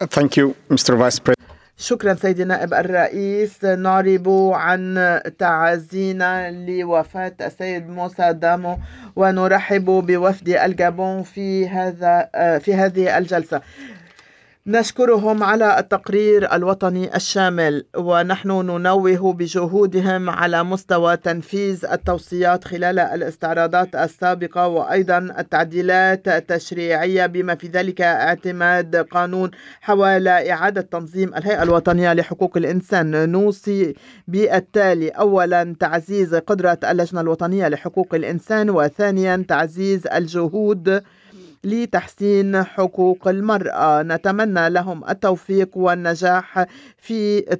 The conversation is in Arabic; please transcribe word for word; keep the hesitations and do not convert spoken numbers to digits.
Thank you, Mister Vice President. شكرا سيدي نائب الرئيس. نعرب عن تعازينا لوفاة السيد موسى دامو، ونرحب بوفد الجابون في هذا في هذه الجلسة. نشكرهم على التقرير الوطني الشامل، ونحن ننوه بجهودهم على مستوى تنفيذ التوصيات خلال الاستعراضات السابقة، وأيضا التعديلات التشريعية بما في ذلك اعتماد قانون حول إعادة تنظيم الهيئة الوطنية لحقوق الإنسان. نوصي بالتالي: أولا، تعزيز قدرة اللجنة الوطنية لحقوق الإنسان، وثانيا، تعزيز الجهود لتحسين حقوق المرأة. نتمنى لهم التوفيق والنجاح في